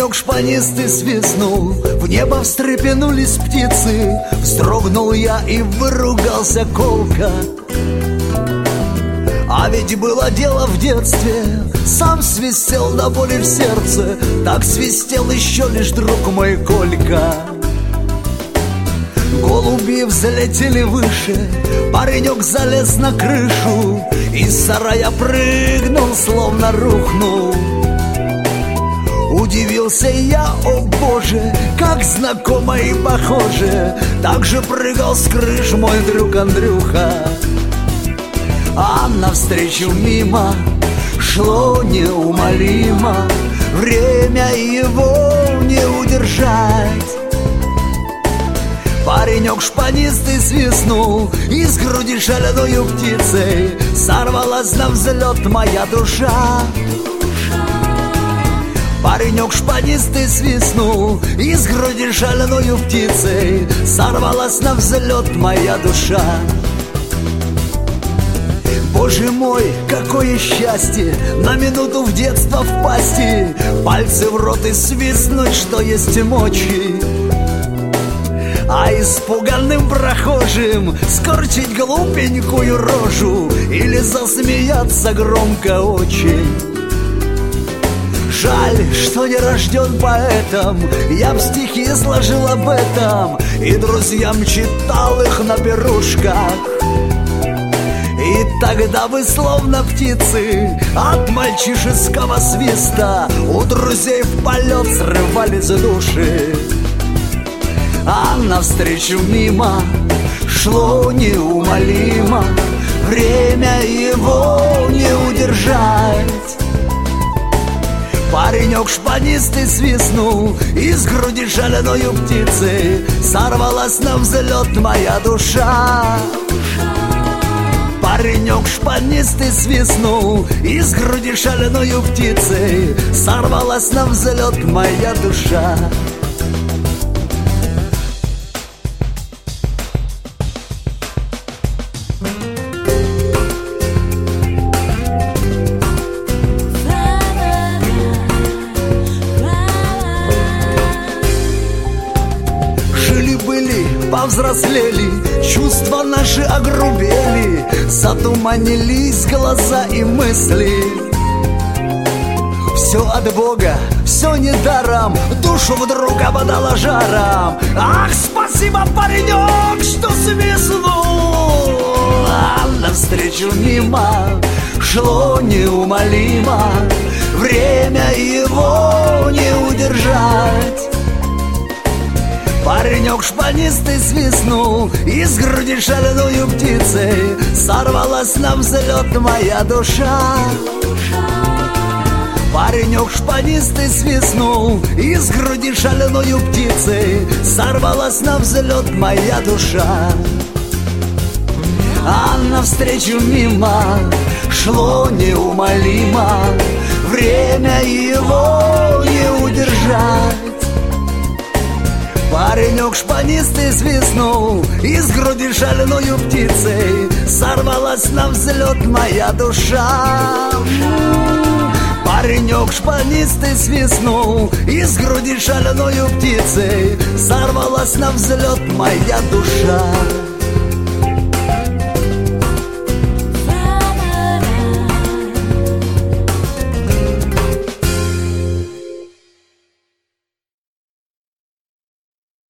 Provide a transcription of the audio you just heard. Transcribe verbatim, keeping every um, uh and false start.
Паренек шпанистый свистнул, в небо встрепенулись птицы. Вздрогнул я и выругался колко. А ведь было дело в детстве, сам свистел до боли в сердце. Так свистел еще лишь друг мой Колька. Голуби взлетели выше, паренек залез на крышу. Из сарая прыгнул, словно рухнул. Удивился я, о боже, как знакомо и похоже. Так же прыгал с крыш мой друг Андрюха. А навстречу мимо шло неумолимо, время его не удержать. Паренек шпанистый свистнул, из груди шальною птицей сорвалась на взлет моя душа. Паренек шпанистый свистнул, из груди шальною птицей сорвалась на взлет моя душа. Боже мой, какое счастье на минуту в детство впасти, пальцы в рот и свистнуть, что есть мочи. А испуганным прохожим скорчить глупенькую рожу или засмеяться громко очень. Жаль, что не рожден поэтом, я б стихи сложил об этом и друзьям читал их на пирушках. И тогда вы словно птицы от мальчишеского свиста у друзей в полет срывались души. А навстречу мимо шло неумолимо, время его не удержать. Паренек шпанистый свистнул, из груди шальною птицей сорвалась на взлет моя душа. Паренек шпанистый свистнул, из груди шальною птицей сорвалась на взлет моя душа. Повзрослели, чувства наши огрубели, затуманились глаза и мысли. Все от Бога, все недаром, душу вдруг обдало жаром. Ах, спасибо, паренек, что свистнул. А навстречу мимо шло неумолимо, время его не удержать. Паренек шпанистый свистнул, из груди шальною птицей сорвалась на взлет моя душа. Паренек шпанистый свистнул, из груди шальною птицей сорвалась на взлет моя душа. А навстречу мимо шло неумолимо, время его не удержать. Паренек шпанистый свистнул, из груди шальною птицей сорвалась на взлет моя душа. Паренек шпанистый свистнул, из груди шальною птицей сорвалась на взлет моя душа.